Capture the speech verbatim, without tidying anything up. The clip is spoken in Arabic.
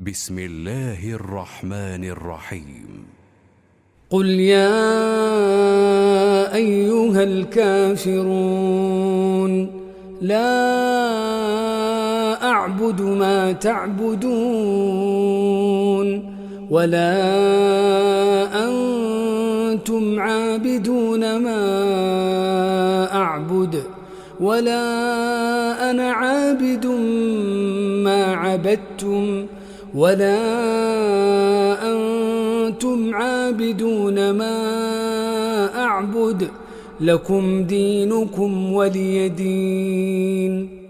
بسم الله الرحمن الرحيم قل يا أيها الكافرون لا أعبد ما تعبدون ولا أنتم عابدون ما أعبد ولا أنا عابد ما عبدتم ولا أنتم عابدون ما أعبد لكم دينكم ولي دين.